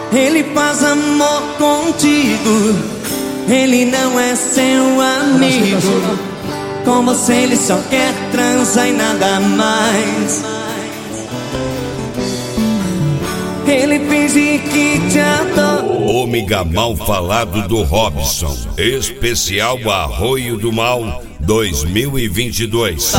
Ele faz amor contigo, ele não é seu amigo. Com você ele só quer transar e nada mais. Ele finge que te adora. Ômega Mal Falado do Robson, especial Arroio do Mal 2022.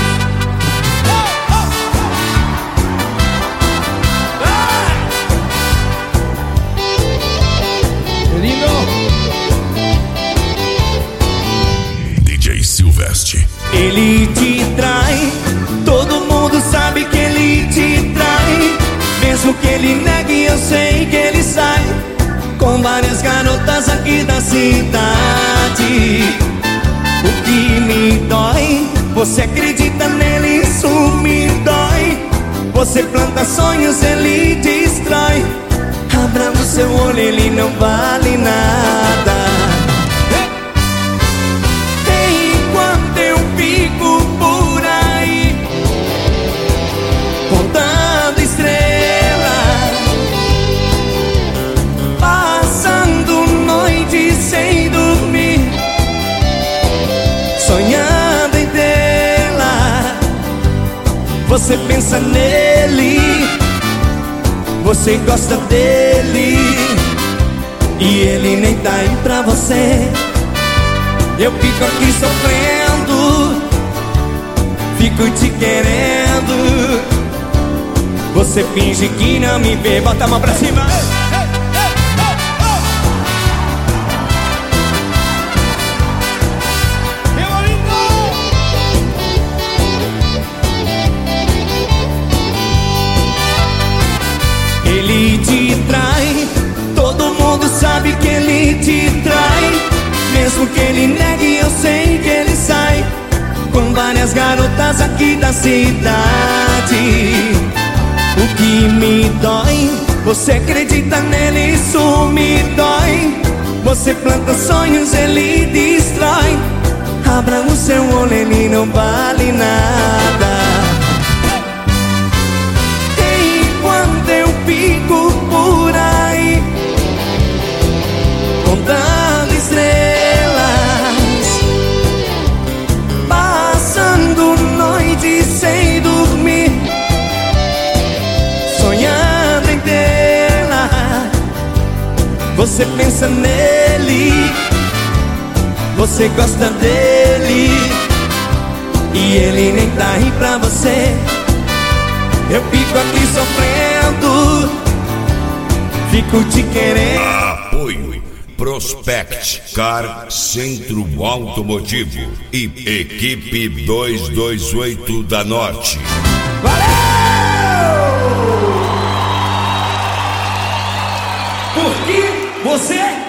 DJ Silvestre. Ele te trai, todo mundo sabe que ele te trai. Mesmo que ele negue, eu sei que ele sai com várias garotas aqui da cidade. O que me dói, você acredita nele, isso me dói. Você planta sonhos, ele destrói. Abra o seu olho, ele não vale nada. Enquanto eu fico por aí contando estrelas, passando noite sem dormir, sonhando em tê-la. Você pensa nele, você gosta dele, e ele nem tá aí pra você. Eu fico aqui sofrendo, fico te querendo. Você finge que não me vê, bota a mão pra cima. Ele te trai, todo mundo sabe que ele te trai. Mesmo que ele negue, eu sei que ele sai com várias garotas aqui da cidade. O que me dói, você acredita nele, isso me dói. Você planta sonhos, ele destrói. Abra o seu olho, ele não vale nada. Enquanto eu fico por aí contando estrelas, passando noite sem dormir, sonhando em tê-la. Você pensa nele, você gosta dele, e ele nem tá aí pra você. Eu fico aqui sofrendo, fico te querendo. Apoio Prospect Car Centro Automotivo e Equipe 228 da Norte. Valeu! Porque você